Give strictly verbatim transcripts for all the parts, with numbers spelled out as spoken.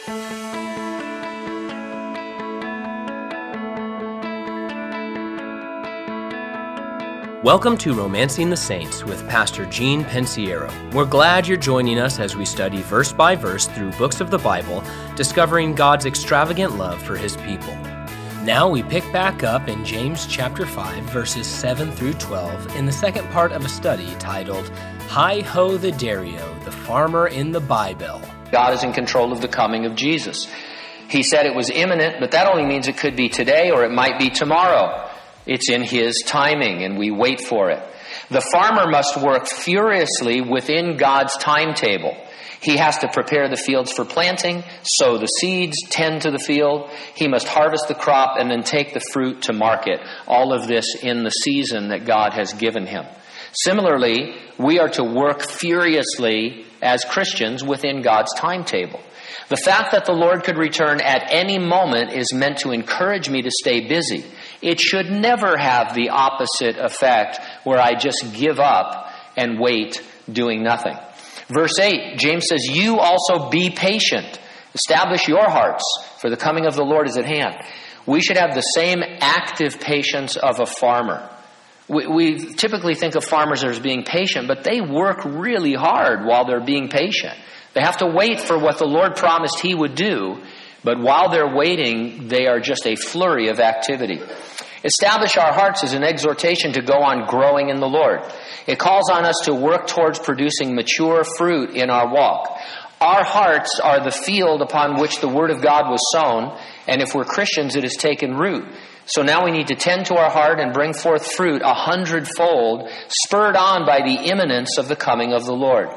Welcome to Romancing the Saints with Pastor Gene Pensiero. We're glad you're joining us as we study verse by verse through books of the Bible, discovering God's extravagant love for His people. Now we pick back up in James chapter five, verses seven through twelve, in the second part of a study titled, Hi-Ho the Dario, the Farmer in the Bible. God is in control of the coming of Jesus. He said it was imminent, but that only means it could be today or it might be tomorrow. It's in His timing, and we wait for it. The farmer must work furiously within God's timetable. He has to prepare the fields for planting, sow the seeds, tend to the field. He must harvest the crop and then take the fruit to market. All of this in the season that God has given him. Similarly, we are to work furiously as Christians within God's timetable. The fact that the Lord could return at any moment is meant to encourage me to stay busy. It should never have the opposite effect where I just give up and wait doing nothing. Verse eight, James says, you also be patient. Establish your hearts, for the coming of the Lord is at hand. We should have the same active patience of a farmer. We, we typically think of farmers as being patient, but they work really hard while they're being patient. They have to wait for what the Lord promised He would do, but while they're waiting, they are just a flurry of activity. Establish our hearts is an exhortation to go on growing in the Lord. It calls on us to work towards producing mature fruit in our walk. Our hearts are the field upon which the Word of God was sown, and if we're Christians, it has taken root. So now we need to tend to our heart and bring forth fruit a hundredfold, spurred on by the imminence of the coming of the Lord.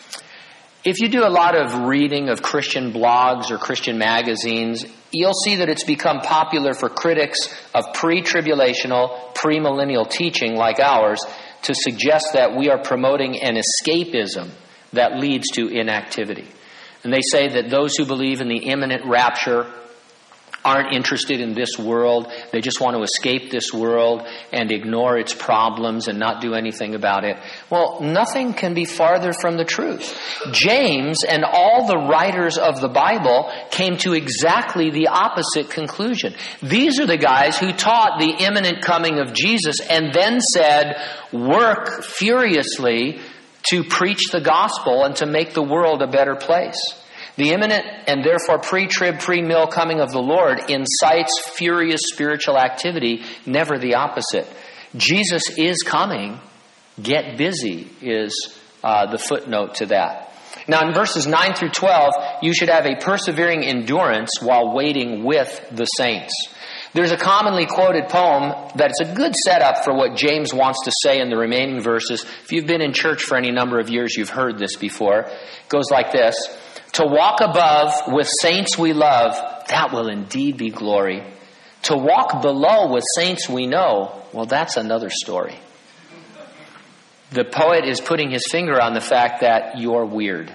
If you do a lot of reading of Christian blogs or Christian magazines, you'll see that it's become popular for critics of pre-tribulational, premillennial teaching like ours to suggest that we are promoting an escapism that leads to inactivity. And they say that those who believe in the imminent rapture aren't interested in this world. They just want to escape this world and ignore its problems and not do anything about it. Well, nothing can be farther from the truth. James and all the writers of the Bible came to exactly the opposite conclusion. These are the guys who taught the imminent coming of Jesus and then said, work furiously to preach the gospel and to make the world a better place. The imminent and therefore pre-trib, pre-mill coming of the Lord incites furious spiritual activity, never the opposite. Jesus is coming. Get busy is uh, the footnote to that. Now in verses nine through twelve, you should have a persevering endurance while waiting with the saints. There's a commonly quoted poem that is a good setup for what James wants to say in the remaining verses. If you've been in church for any number of years, you've heard this before. It goes like this. To walk above with saints we love, that will indeed be glory. To walk below with saints we know, well, that's another story. The poet is putting his finger on the fact that you're weird.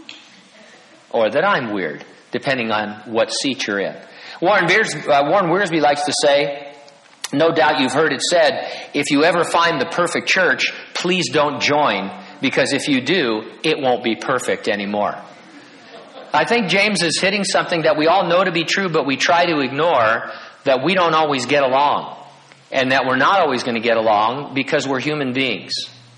Or that I'm weird, depending on what seat you're in. Warren, Beers, uh, Warren Wiersbe likes to say, no doubt you've heard it said, if you ever find the perfect church, please don't join, because if you do, it won't be perfect anymore. I think James is hitting something that we all know to be true, but we try to ignore, that we don't always get along. And that we're not always going to get along because we're human beings.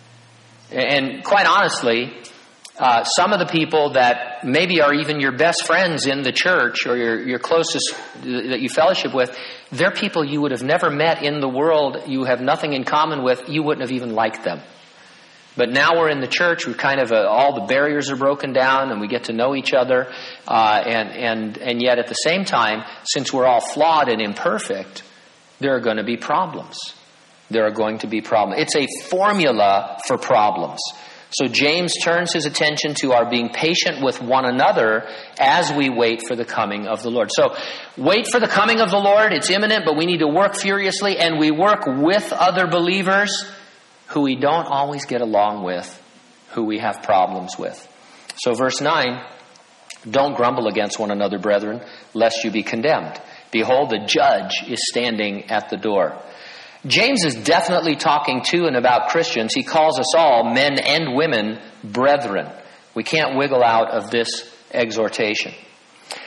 And quite honestly, uh, some of the people that maybe are even your best friends in the church or your, your closest that you fellowship with, they're people you would have never met in the world. You have nothing in common with. You wouldn't have even liked them. But now we're in the church, we kind of, uh, all the barriers are broken down and we get to know each other. Uh, and, and, and yet at the same time, since we're all flawed and imperfect, there are going to be problems. There are going to be problems. It's a formula for problems. So James turns his attention to our being patient with one another as we wait for the coming of the Lord. So wait for the coming of the Lord. It's imminent, but we need to work furiously, and we work with other believers who we don't always get along with, who we have problems with. So verse nine, don't grumble against one another, brethren, lest you be condemned. Behold, the judge is standing at the door. James is definitely talking to and about Christians. He calls us all, men and women, brethren. We can't wiggle out of this exhortation.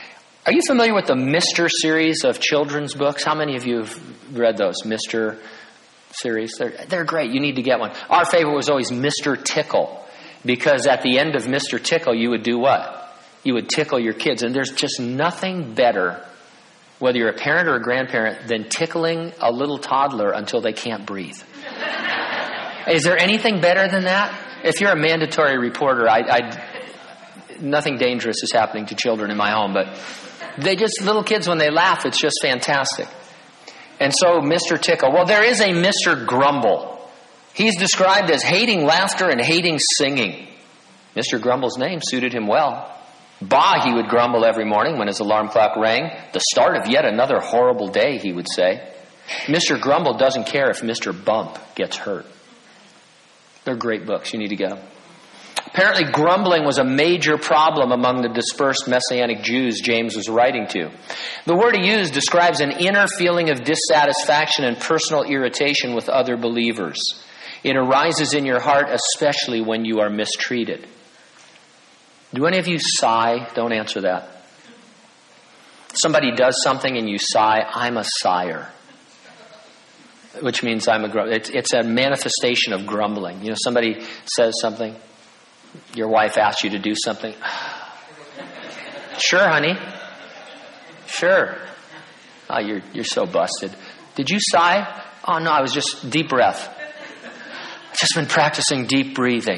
Are you familiar with the Mister series of children's books? How many of you have read those Mister series? They're, they're great. You need to get one. Our favorite was always Mister Tickle, because at the end of Mister Tickle, you would do what? You would tickle your kids. And there's just nothing better, whether you're a parent or a grandparent, than tickling a little toddler until they can't breathe. Is there anything better than that? If you're a mandatory reporter, I, I, nothing dangerous is happening to children in my home, but they just, little kids, when they laugh, it's just fantastic. And so Mister Tickle. Well, there is a Mister Grumble. He's described as hating laughter and hating singing. Mister Grumble's name suited him well. Bah, he would grumble every morning when his alarm clock rang. The start of yet another horrible day, he would say. Mister Grumble doesn't care if Mister Bump gets hurt. They're great books. You need to get them. Apparently, grumbling was a major problem among the dispersed Messianic Jews James was writing to. The word he used describes an inner feeling of dissatisfaction and personal irritation with other believers. It arises in your heart, especially when you are mistreated. Do any of you sigh? Don't answer that. Somebody does something and you sigh. I'm a sigher. Which means I'm a grum- it's, it's a manifestation of grumbling. You know, somebody says something. Your wife asks you to do something. Sure, honey. Sure. Oh, you're you're so busted. Did you sigh? Oh, no, I was just deep breath. I've just been practicing deep breathing.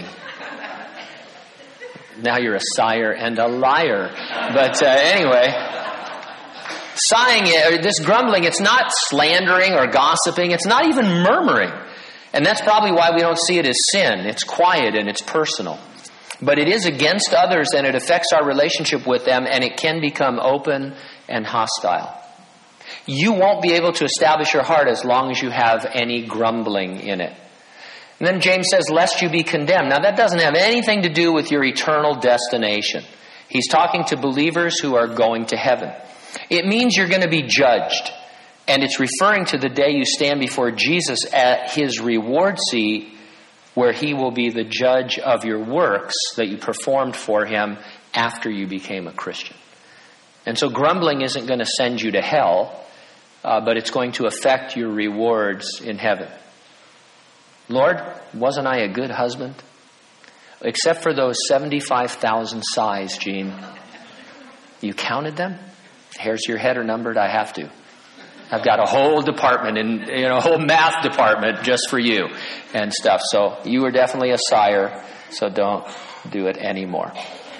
Now you're a sigher and a liar. But uh, anyway, sighing, this grumbling, it's not slandering or gossiping. It's not even murmuring. And that's probably why we don't see it as sin. It's quiet and it's personal. But it is against others, and it affects our relationship with them, and it can become open and hostile. You won't be able to establish your heart as long as you have any grumbling in it. And then James says, lest you be condemned. Now, that doesn't have anything to do with your eternal destination. He's talking to believers who are going to heaven. It means you're going to be judged. And it's referring to the day you stand before Jesus at his reward seat, where he will be the judge of your works that you performed for him after you became a Christian. And so grumbling isn't going to send you to hell, uh, but it's going to affect your rewards in heaven. Lord, wasn't I a good husband? Except for those seventy-five thousand sighs, Gene. You counted them? Hairs your head are numbered? I have to. I've got a whole department, and you know, a whole math department just for you and stuff. So you are definitely a sire, so don't do it anymore.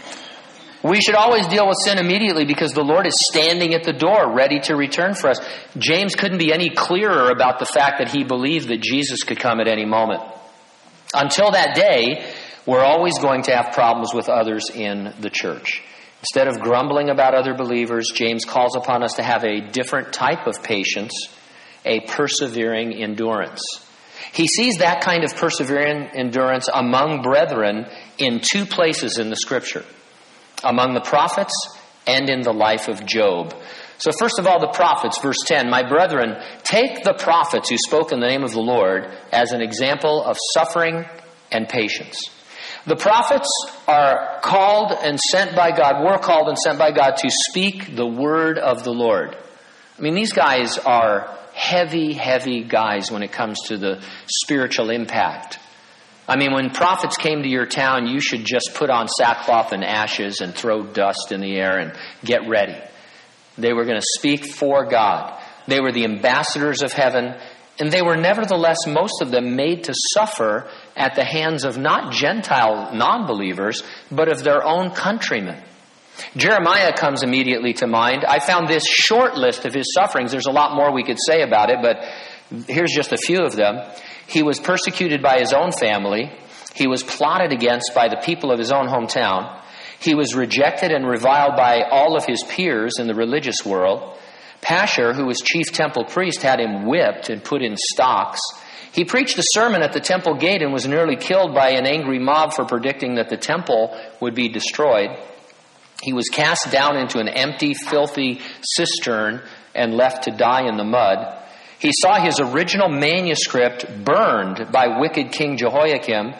We should always deal with sin immediately because the Lord is standing at the door ready to return for us. James couldn't be any clearer about the fact that he believed that Jesus could come at any moment. Until that day, we're always going to have problems with others in the church. Instead of grumbling about other believers, James calls upon us to have a different type of patience, a persevering endurance. He sees that kind of persevering endurance among brethren in two places in the Scripture, among the prophets and in the life of Job. So first of all, the prophets, verse ten, my brethren, take the prophets who spoke in the name of the Lord as an example of suffering and patience. The prophets are called and sent by God, were called and sent by God to speak the word of the Lord. I mean, these guys are heavy, heavy guys when it comes to the spiritual impact. I mean, when prophets came to your town, you should just put on sackcloth and ashes and throw dust in the air and get ready. They were going to speak for God. They were the ambassadors of heaven. And they were nevertheless, most of them, made to suffer at the hands of not Gentile non-believers, but of their own countrymen. Jeremiah comes immediately to mind. I found this short list of his sufferings. There's a lot more we could say about it, but here's just a few of them. He was persecuted by his own family. He was plotted against by the people of his own hometown. He was rejected and reviled by all of his peers in the religious world. Pashur, who was chief temple priest, had him whipped and put in stocks. He preached a sermon at the temple gate and was nearly killed by an angry mob for predicting that the temple would be destroyed. He was cast down into an empty, filthy cistern and left to die in the mud. He saw his original manuscript burned by wicked King Jehoiakim.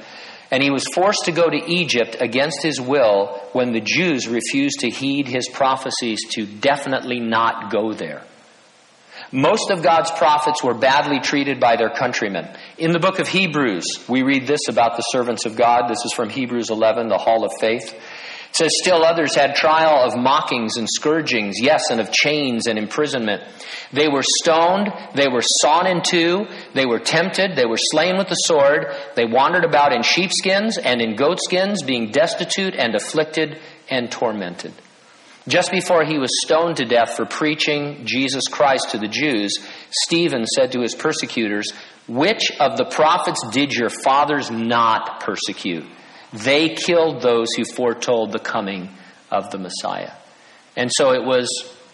And he was forced to go to Egypt against his will when the Jews refused to heed his prophecies to definitely not go there. Most of God's prophets were badly treated by their countrymen. In the book of Hebrews, we read this about the servants of God. This is from Hebrews eleven, the Hall of Faith. It says, still others had trial of mockings and scourgings, yes, and of chains and imprisonment. They were stoned, they were sawn in two, they were tempted, they were slain with the sword. They wandered about in sheepskins and in goatskins, being destitute and afflicted and tormented. Just before he was stoned to death for preaching Jesus Christ to the Jews, Stephen said to his persecutors, which of the prophets did your fathers not persecute? They killed those who foretold the coming of the Messiah. And so it was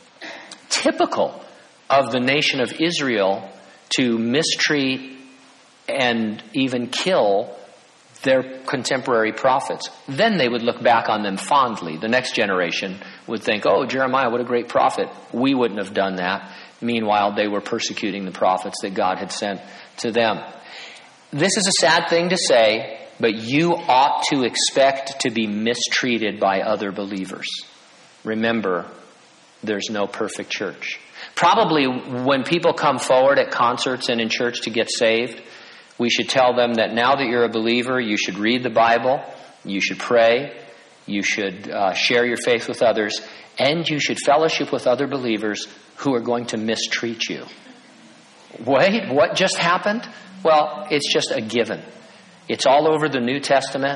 typical of the nation of Israel to mistreat and even kill their contemporary prophets. Then they would look back on them fondly. The next generation would think, oh, Jeremiah, what a great prophet. We wouldn't have done that. Meanwhile, they were persecuting the prophets that God had sent to them. This is a sad thing to say, but you ought to expect to be mistreated by other believers. Remember, there's no perfect church. Probably when people come forward at concerts and in church to get saved, we should tell them that now that you're a believer, you should read the Bible, you should pray, you should uh, share your faith with others, and you should fellowship with other believers who are going to mistreat you. Wait, what just happened? Well, it's just a given. It's all over the New Testament.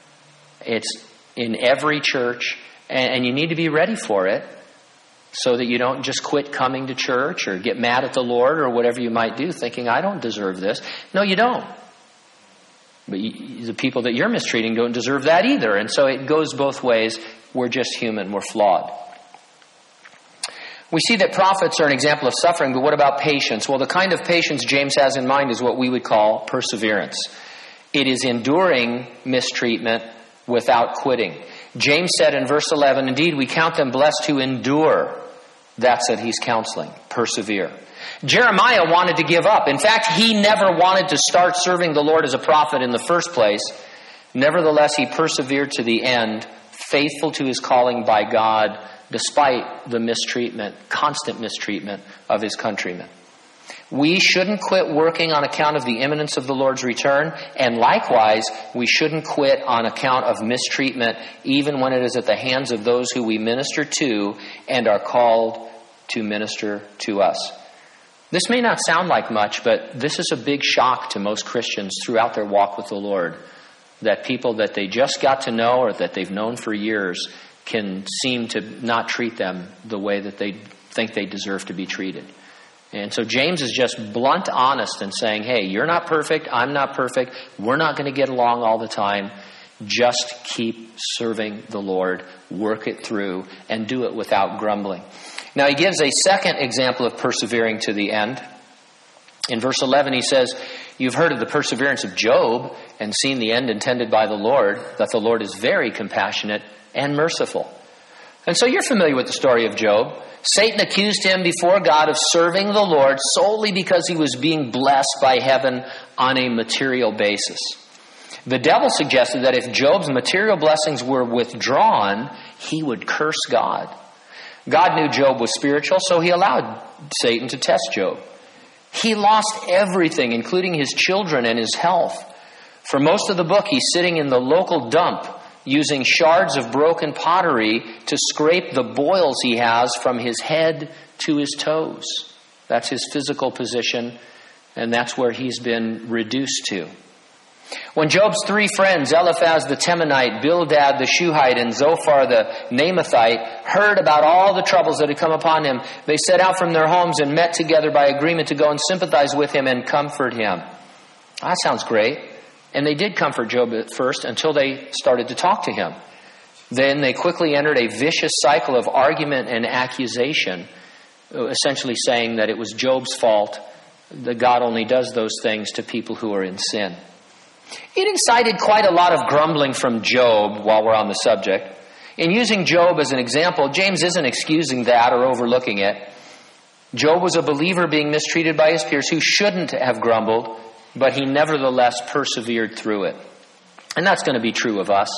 It's in every church, and, and you need to be ready for it so that you don't just quit coming to church or get mad at the Lord or whatever you might do, thinking, I don't deserve this. No, you don't. But you, the people that you're mistreating don't deserve that either. And so it goes both ways. We're just human. We're flawed. We see that prophets are an example of suffering, but what about patience? Well, the kind of patience James has in mind is what we would call perseverance. It is enduring mistreatment without quitting. James said in verse eleven, indeed, we count them blessed who endure. That's what he's counseling. Persevere. Jeremiah wanted to give up. In fact, he never wanted to start serving the Lord as a prophet in the first place. Nevertheless, he persevered to the end, faithful to his calling by God, despite the mistreatment, constant mistreatment of his countrymen. We shouldn't quit working on account of the imminence of the Lord's return, and likewise, we shouldn't quit on account of mistreatment, even when it is at the hands of those who we minister to and are called to minister to us. This may not sound like much, but this is a big shock to most Christians throughout their walk with the Lord, that people that they just got to know or that they've known for years can seem to not treat them the way that they think they deserve to be treated. And so James is just blunt, honest, and saying, hey, you're not perfect, I'm not perfect, we're not going to get along all the time. Just keep serving the Lord, work it through, and do it without grumbling. Now he gives a second example of persevering to the end. In verse eleven he says, you've heard of the perseverance of Job and seen the end intended by the Lord, that the Lord is very compassionate and merciful. And so you're familiar with the story of Job. Satan accused him before God of serving the Lord solely because he was being blessed by heaven on a material basis. The devil suggested that if Job's material blessings were withdrawn, he would curse God. God knew Job was spiritual, so he allowed Satan to test Job. He lost everything, including his children and his health. For most of the book, he's sitting in the local dump, using shards of broken pottery to scrape the boils he has from his head to his toes. That's his physical position, and that's where he's been reduced to. When Job's three friends, Eliphaz the Temanite, Bildad the Shuhite, and Zophar the Naamathite, heard about all the troubles that had come upon him, they set out from their homes and met together by agreement to go and sympathize with him and comfort him. That sounds great. And they did comfort Job at first until they started to talk to him. Then they quickly entered a vicious cycle of argument and accusation, essentially saying that it was Job's fault, that God only does those things to people who are in sin. It incited quite a lot of grumbling from Job while we're on the subject. In using Job as an example, James isn't excusing that or overlooking it. Job was a believer being mistreated by his peers who shouldn't have grumbled, but he nevertheless persevered through it. And that's going to be true of us.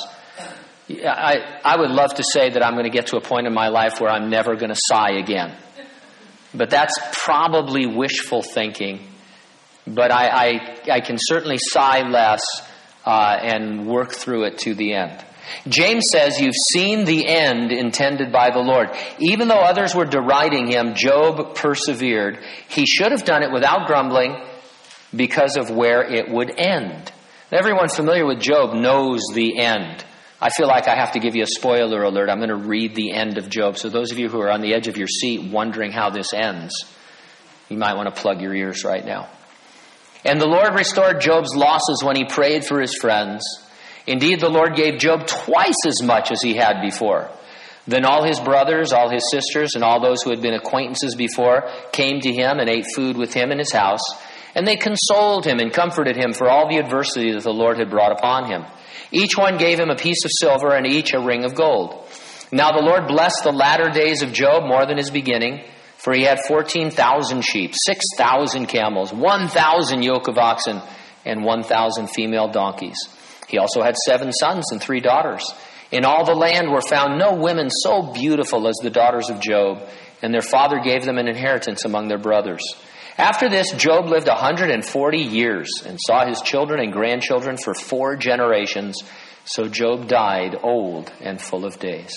I, I would love to say that I'm going to get to a point in my life where I'm never going to sigh again. But that's probably wishful thinking. But I, I, I can certainly sigh less uh, and work through it to the end. James says, you've seen the end intended by the Lord. Even though others were deriding him, Job persevered. He should have done it without grumbling because of where it would end. Everyone familiar with Job knows the end. I feel like I have to give you a spoiler alert. I'm going to read the end of Job. So those of you who are on the edge of your seat wondering how this ends, you might want to plug your ears right now. And the Lord restored Job's losses when he prayed for his friends. Indeed, the Lord gave Job twice as much as he had before. Then all his brothers, all his sisters, and all those who had been acquaintances before came to him and ate food with him in his house. And they consoled him and comforted him for all the adversity that the Lord had brought upon him. Each one gave him a piece of silver and each a ring of gold. Now the Lord blessed the latter days of Job more than his beginning, for he had fourteen thousand sheep, six thousand camels, one thousand yoke of oxen, and one thousand female donkeys. He also had seven sons and three daughters. In all the land were found no women so beautiful as the daughters of Job, and their father gave them an inheritance among their brothers. After this, Job lived one hundred forty years and saw his children and grandchildren for four generations. So Job died old and full of days.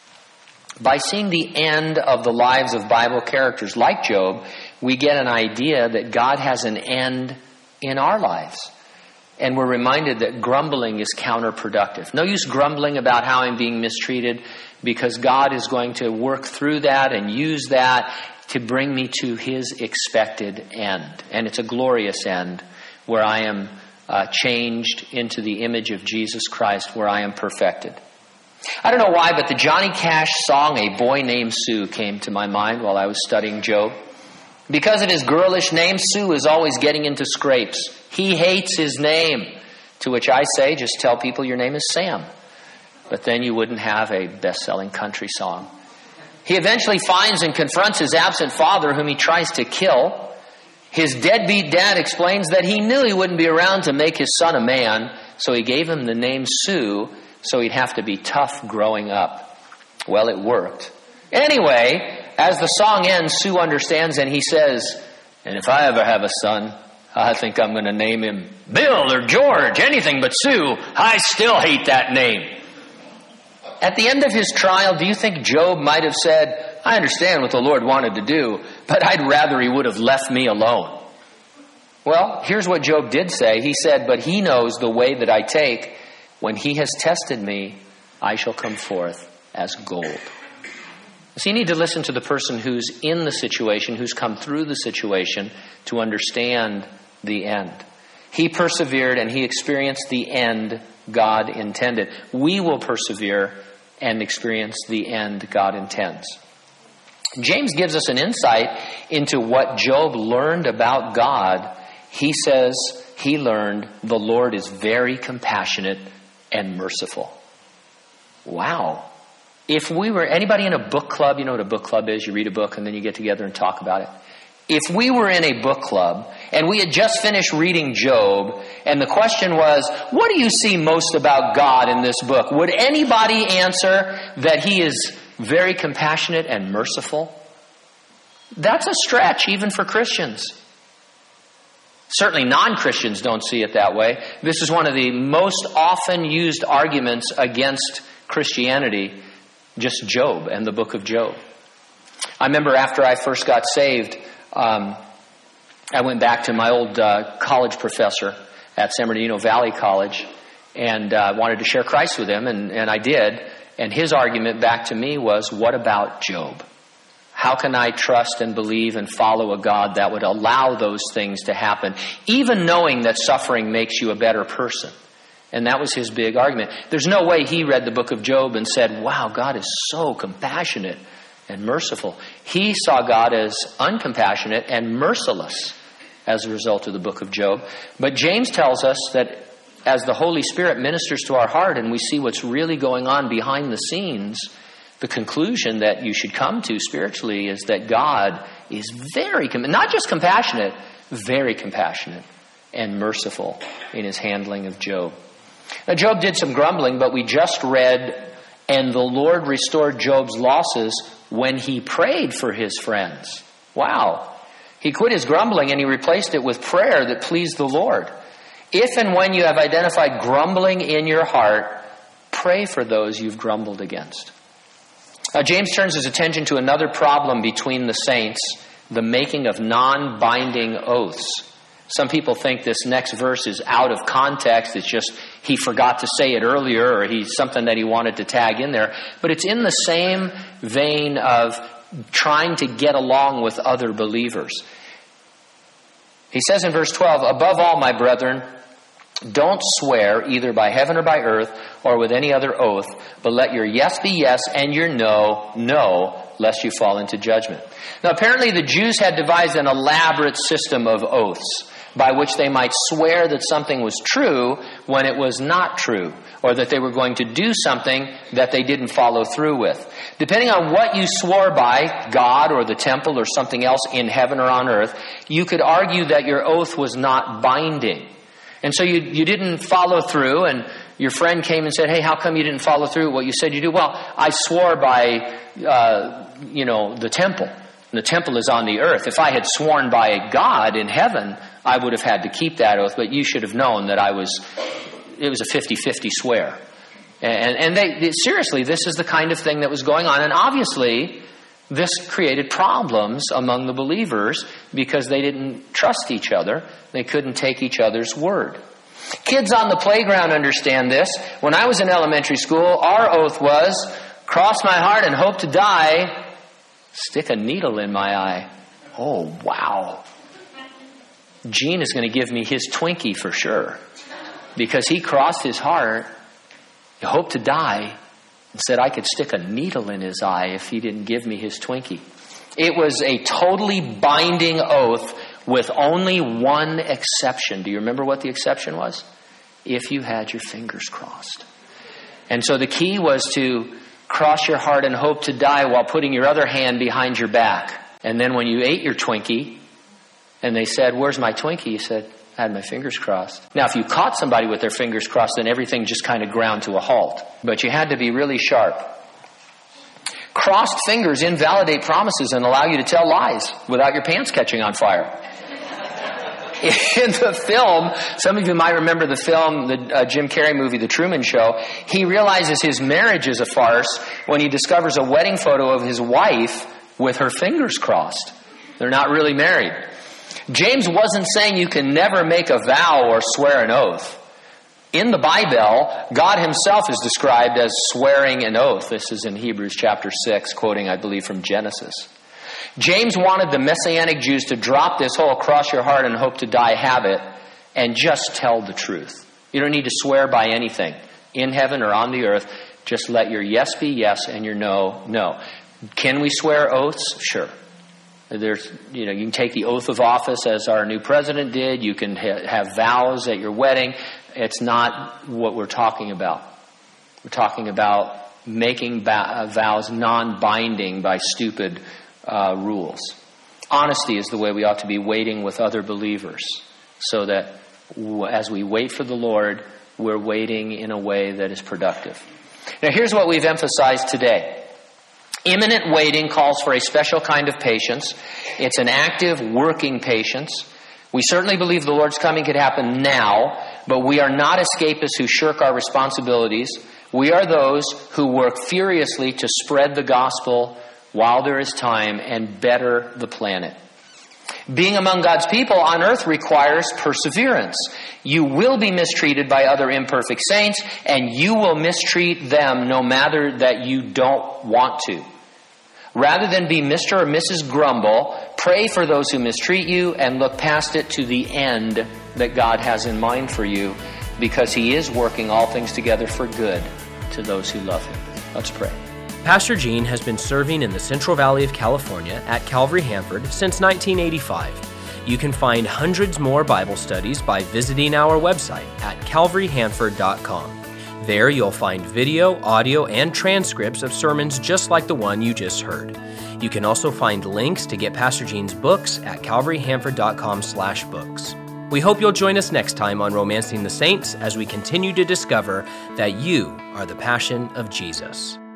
By seeing the end of the lives of Bible characters like Job, we get an idea that God has an end in our lives. And we're reminded that grumbling is counterproductive. No use grumbling about how I'm being mistreated, because God is going to work through that and use that to bring me to his expected end. And it's a glorious end where I am uh, changed into the image of Jesus Christ, where I am perfected. I don't know why, but the Johnny Cash song, A Boy Named Sue, came to my mind while I was studying Job. Because of his girlish name, Sue is always getting into scrapes. He hates his name. To which I say, just tell people your name is Sam. But then you wouldn't have a best-selling country song. He eventually finds and confronts his absent father, whom he tries to kill. His deadbeat dad explains that he knew he wouldn't be around to make his son a man, so he gave him the name Sue, so he'd have to be tough growing up. Well, it worked. Anyway, as the song ends, Sue understands and he says, and if I ever have a son, I think I'm going to name him Bill or George, anything but Sue. I still hate that name. At the end of his trial, do you think Job might have said, I understand what the Lord wanted to do, but I'd rather he would have left me alone? Well, here's what Job did say. He said, but he knows the way that I take. When he has tested me, I shall come forth as gold. So you need to listen to the person who's in the situation, who's come through the situation, to understand the end. He persevered and he experienced the end God intended. We will persevere and experience the end God intends. James gives us an insight into what Job learned about God. He says he learned the Lord is very compassionate and merciful. Wow. If we were, anybody in a book club, you know what a book club is? You read a book and then you get together and talk about it. If we were in a book club and we had just finished reading Job and the question was, what do you see most about God in this book? Would anybody answer that he is very compassionate and merciful? That's a stretch even for Christians. Certainly non-Christians don't see it that way. This is one of the most often used arguments against Christianity, just Job and the book of Job. I remember after I first got saved, um, I went back to my old uh, college professor at San Bernardino Valley College and uh, wanted to share Christ with him, and, and I did. And his argument back to me was, what about Job? How can I trust and believe and follow a God that would allow those things to happen, even knowing that suffering makes you a better person? And that was his big argument. There's no way he read the book of Job and said, wow, God is so compassionate and merciful. He saw God as uncompassionate and merciless as a result of the book of Job. But James tells us that as the Holy Spirit ministers to our heart and we see what's really going on behind the scenes, the conclusion that you should come to spiritually is that God is very, not just compassionate, very compassionate and merciful in his handling of Job. Now, Job did some grumbling, but we just read, and the Lord restored Job's losses when he prayed for his friends. Wow. He quit his grumbling and he replaced it with prayer that pleased the Lord. If and when you have identified grumbling in your heart, pray for those you've grumbled against. Uh, James turns his attention to another problem between the saints, the making of non-binding oaths. Some people think this next verse is out of context. It's just he forgot to say it earlier, or he's something that he wanted to tag in there. But it's in the same vein of trying to get along with other believers. He says in verse twelve, "Above all, my brethren, don't swear either by heaven or by earth or with any other oath, but let your yes be yes and your no, no, lest you fall into judgment." Now, apparently the Jews had devised an elaborate system of oaths by which they might swear that something was true when it was not true, or that they were going to do something that they didn't follow through with. Depending on what you swore by, God or the temple or something else in heaven or on earth, you could argue that your oath was not binding. And so you, you didn't follow through, and your friend came and said, "Hey, how come you didn't follow through with what you said you do?" "Well, I swore by, uh, you know, the temple. And the temple is on the earth. If I had sworn by God in heaven, I would have had to keep that oath, but you should have known that I was, it was a fifty-fifty swear." And, and they, seriously, this is the kind of thing that was going on. And obviously, this created problems among the believers because they didn't trust each other. They couldn't take each other's word. Kids on the playground understand this. When I was in elementary school, our oath was, cross my heart and hope to die, stick a needle in my eye. Oh, wow. Gene is going to give me his Twinkie for sure, because he crossed his heart, he hoped to die, and said I could stick a needle in his eye if he didn't give me his Twinkie. It was a totally binding oath with only one exception. Do you remember what the exception was? If you had your fingers crossed. And so the key was to cross your heart and hope to die while putting your other hand behind your back. And then when you ate your Twinkie, and they said, "Where's my Twinkie?" you said, "I had my fingers crossed." Now, if you caught somebody with their fingers crossed, then everything just kind of ground to a halt. But you had to be really sharp. Crossed fingers invalidate promises and allow you to tell lies without your pants catching on fire. In the film, some of you might remember the film, the uh, Jim Carrey movie, The Truman Show. He realizes his marriage is a farce when he discovers a wedding photo of his wife with her fingers crossed. They're not really married. James wasn't saying you can never make a vow or swear an oath. In the Bible, God himself is described as swearing an oath. This is in Hebrews chapter six, quoting, I believe, from Genesis. James wanted the Messianic Jews to drop this whole cross your heart and hope to die habit and just tell the truth. You don't need to swear by anything in heaven or on the earth. Just let your yes be yes and your no, no. Can we swear oaths? Sure. There's, you know, you can take the oath of office as our new president did. You can ha- have vows at your wedding. It's not what we're talking about. We're talking about making ba- vows non-binding by stupid uh, rules. Honesty is the way we ought to be waiting with other believers, so that w- as we wait for the Lord, we're waiting in a way that is productive. Now, here's what we've emphasized today. Imminent waiting calls for a special kind of patience. It's an active, working patience. We certainly believe the Lord's coming could happen now, but we are not escapists who shirk our responsibilities. We are those who work furiously to spread the gospel while there is time and better the planet. Being among God's people on earth requires perseverance. You will be mistreated by other imperfect saints, and you will mistreat them no matter that you don't want to. Rather than be Mister or Missus Grumble, pray for those who mistreat you and look past it to the end that God has in mind for you, because He is working all things together for good to those who love Him. Let's pray. Pastor Gene has been serving in the Central Valley of California at Calvary Hanford since nineteen eighty-five. You can find hundreds more Bible studies by visiting our website at calvary hanford dot com. There you'll find video, audio, and transcripts of sermons just like the one you just heard. You can also find links to get Pastor Gene's books at calvary hanford dot com slash books. We hope you'll join us next time on Romancing the Saints as we continue to discover that you are the passion of Jesus.